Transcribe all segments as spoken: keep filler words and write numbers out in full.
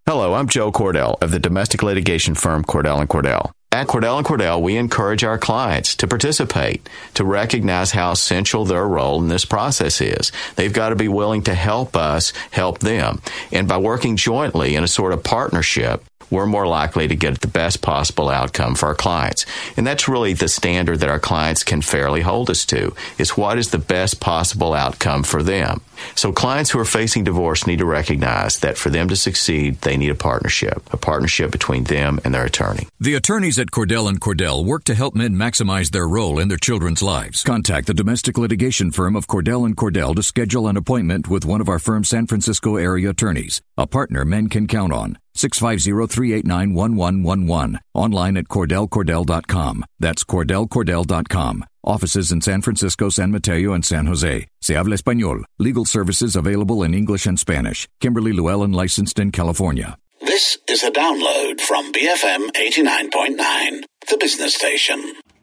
Hello, I'm Joe Cordell of the domestic litigation firm Cordell and Cordell. At Cordell and Cordell, we encourage our clients to participate, to recognize how essential their role in this process is. They've got to be willing to help us help them. And by working jointly in a sort of partnership, we're more likely to get the best possible outcome for our clients. And that's really the standard that our clients can fairly hold us to, is what is the best possible outcome for them. So clients who are facing divorce need to recognize that for them to succeed, they need a partnership, a partnership between them and their attorney. The attorneys at Cordell and Cordell work to help men maximize their role in their children's lives. Contact the domestic litigation firm of Cordell and Cordell to schedule an appointment with one of our firm's San Francisco area attorneys, a partner men can count on. six five zero, three eight nine, one one one one. Online at cordell cordell dot com. That's cordell cordell dot com. Offices in San Francisco, San Mateo, and San Jose. Se habla español. Legal services available in English and Spanish. Kimberly Llewellyn, licensed in California. This is a download from B F M eighty-nine point nine, the business station.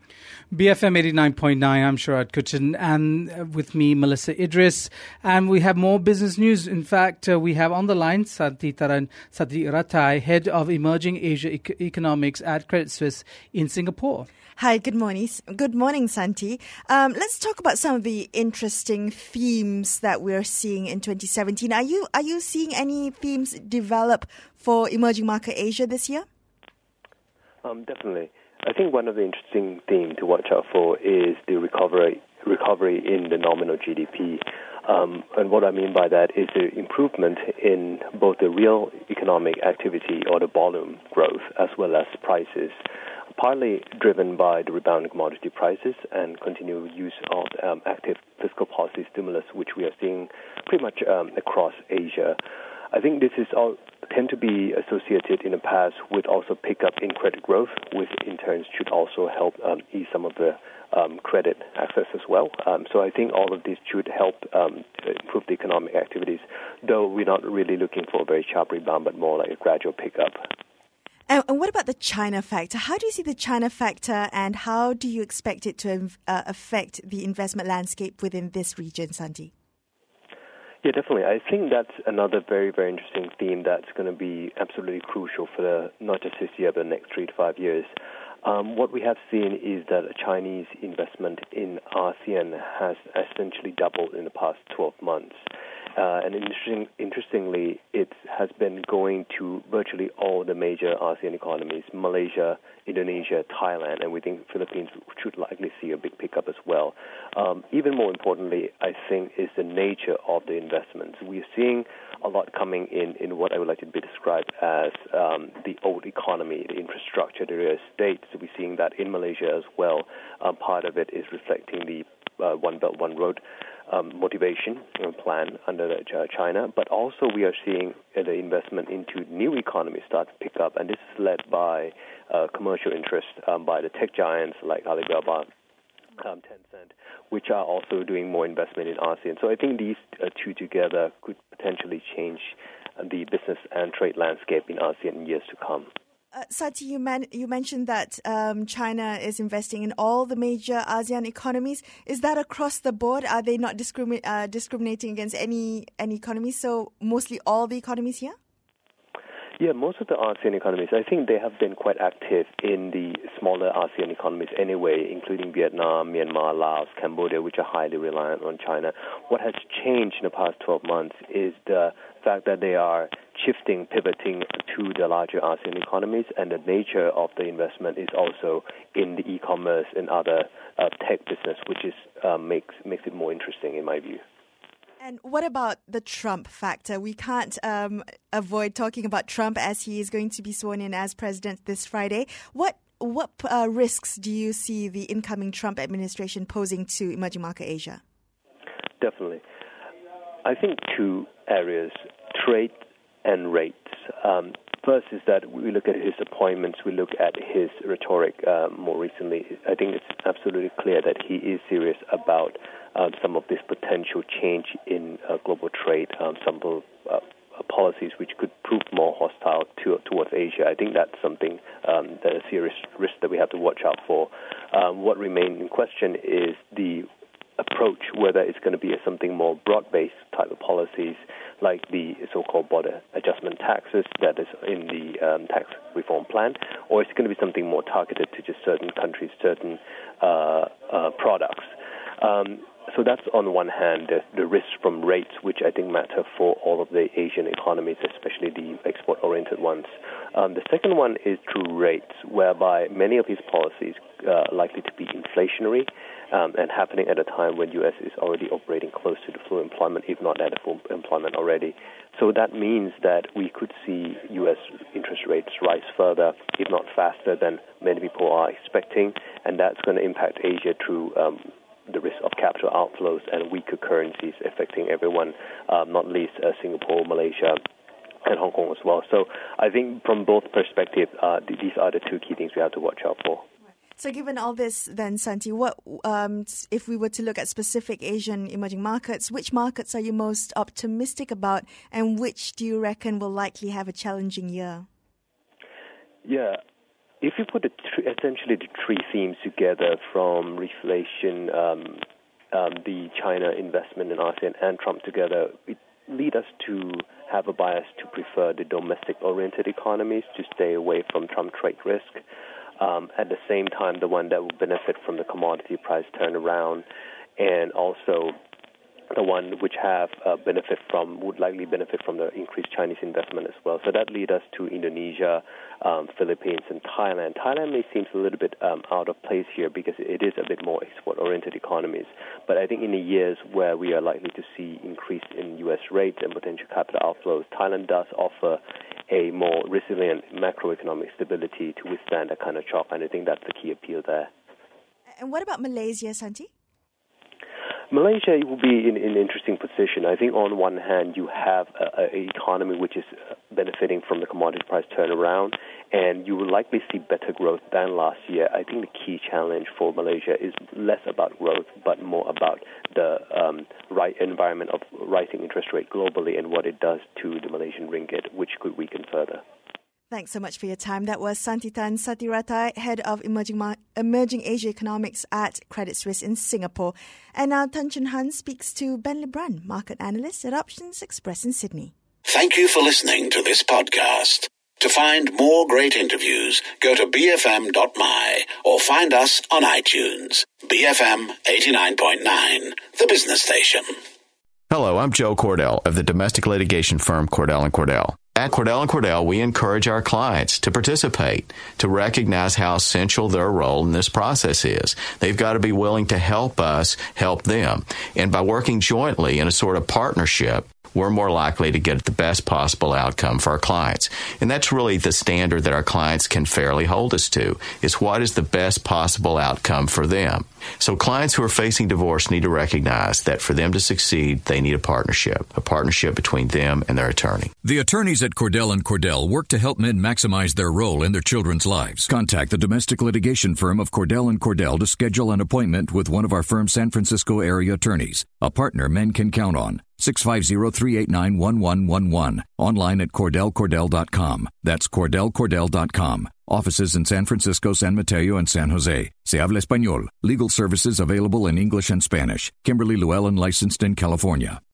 B F M eighty-nine point nine, I'm Sharad Kuchin, and with me, Melissa Idris. And we have more business news. In fact, uh, we have on the line Santi Taran Sati Ratai, Head of Emerging Asia Ec- Economics at Credit Suisse in Singapore. Hi, good morning. Good morning, Santi. Um, let's talk about some of the interesting themes that we're seeing in twenty seventeen. Are you are you seeing any themes develop for emerging market Asia this year? Um, definitely. I think one of the interesting themes to watch out for is the recovery recovery in the nominal G D P. Um, and what I mean by that is the improvement in both the real economic activity or the volume growth as well as prices, partly driven by the rebound in commodity prices and continued use of um, active fiscal policy stimulus, which we are seeing pretty much um, across Asia. I think this is all tend to be associated in the past with also pickup in credit growth, which in turn should also help um, ease some of the um, credit access as well. Um, so I think all of this should help um, improve the economic activities, though we're not really looking for a very sharp rebound, but more like a gradual pickup. And, and what about the China factor? How do you see the China factor, and how do you expect it to uh, affect the investment landscape within this region, Santi? Yeah, definitely. I think that's another very, very interesting theme that's going to be absolutely crucial for the, not just this year, but the next three to five years. Um, what we have seen is that Chinese investment in ASEAN has essentially doubled in the past twelve months. Uh, and interesting, interestingly, it has been going to virtually all the major ASEAN economies, Malaysia, Indonesia, Thailand, and we think Philippines should likely see a big pickup as well. Um, even more importantly, I think, is the nature of the investments. We're seeing a lot coming in in what I would like to be described as um, the old economy, the infrastructure, the real estate. So we're seeing that in Malaysia as well. Um, part of it is reflecting the uh, One Belt, One Road Um, motivation plan under China, but also we are seeing uh, the investment into new economies start to pick up, and this is led by uh, commercial interest um, by the tech giants like Alibaba, um, Tencent, which are also doing more investment in ASEAN. So I think these uh, two together could potentially change the business and trade landscape in ASEAN in years to come. Uh, Sati, you, man- you mentioned that um, China is investing in all the major ASEAN economies. Is that across the board? Are they not discrimi- uh, discriminating against any, any economies? So mostly all the economies here? Yeah, most of the ASEAN economies, I think they have been quite active in the smaller ASEAN economies anyway, including Vietnam, Myanmar, Laos, Cambodia, which are highly reliant on China. What has changed in the past twelve months is the fact that they are shifting, pivoting to the larger ASEAN economies, and the nature of the investment is also in the e-commerce and other uh, tech business, which is uh, makes makes it more interesting in my view. And what about the Trump factor? We can't um, avoid talking about Trump as he is going to be sworn in as president this Friday. What what uh, risks do you see the incoming Trump administration posing to emerging market Asia? Definitely. I think two areas, trade and rates. Um, first is that we look at his appointments, we look at his rhetoric uh, more recently. I think it's absolutely clear that he is serious about um, some of this potential change in uh, global trade, um, some of, uh, policies which could prove more hostile to, towards Asia. I think that's something, um, that a serious risk that we have to watch out for. Um, what remains in question is the approach, whether it's going to be a something more broad-based type of policies like the so-called border adjustment taxes that is in the um, tax reform plan, or is it going to be something more targeted to just certain countries, certain uh, uh, products? Um, So that's on one hand, the, the risks from rates, which I think matter for all of the Asian economies, especially the export-oriented ones. Um, the second one is through rates, whereby many of these policies are uh, likely to be inflationary um, and happening at a time when U S is already operating close to the full employment, if not at the full employment already. So that means that we could see U S interest rates rise further, if not faster than many people are expecting, and that's going to impact Asia through um, the risk of capital outflows and weaker currencies affecting everyone, um, not least uh, Singapore, Malaysia, and Hong Kong as well. So I think from both perspectives, uh, th- these are the two key things we have to watch out for. So given all this then, Santi, what um, if we were to look at specific Asian emerging markets, which markets are you most optimistic about, and which do you reckon will likely have a challenging year? Yeah. If you put the th- essentially the three themes together from reflation, um, um, the China investment in ASEAN and Trump together, it lead us to have a bias to prefer the domestic-oriented economies to stay away from Trump trade risk. Um, at the same time, the one that will benefit from the commodity price turnaround, and also the one which have uh, benefit from, would likely benefit from the increased Chinese investment as well. So that leads us to Indonesia, um, Philippines, and Thailand. Thailand may seem a little bit um, out of place here because it is a bit more export-oriented economies. But I think in the years where we are likely to see increase in U S rates and potential capital outflows, Thailand does offer a more resilient macroeconomic stability to withstand that kind of shock, and I think that's the key appeal there. And what about Malaysia, Santi? Malaysia will be in, in an interesting position. I think on one hand, you have an economy which is benefiting from the commodity price turnaround, and you will likely see better growth than last year. I think the key challenge for Malaysia is less about growth, but more about the um, right environment of rising interest rate globally and what it does to the Malaysian ringgit, which could weaken further. Thanks so much for your time. That was Santitan Satirathai, Head of Emerging Mar- Emerging Asia Economics at Credit Suisse in Singapore. And now Tan Chun Han speaks to Ben Lebrun, Market Analyst at Options Express in Sydney. Thank you for listening to this podcast. To find more great interviews, go to b f m dot m y or find us on iTunes. B F M eighty-nine point nine, the business station. Hello, I'm Joe Cordell of the domestic litigation firm Cordell and Cordell. At Cordell and Cordell, we encourage our clients to participate, to recognize how essential their role in this process is. They've got to be willing to help us help them. And by working jointly in a sort of partnership, we're more likely to get the best possible outcome for our clients. And that's really the standard that our clients can fairly hold us to, is what is the best possible outcome for them. So clients who are facing divorce need to recognize that for them to succeed, they need a partnership, a partnership between them and their attorney. The attorneys at Cordell and Cordell work to help men maximize their role in their children's lives. Contact the domestic litigation firm of Cordell and Cordell to schedule an appointment with one of our firm's San Francisco area attorneys, a partner men can count on. six five zero, three eight nine, one one one one. Online at cordell cordell dot com. That's cordell cordell dot com. Offices in San Francisco, San Mateo, and San Jose. Se habla español. Legal services available in English and Spanish. Kimberly Llewellyn, licensed in California.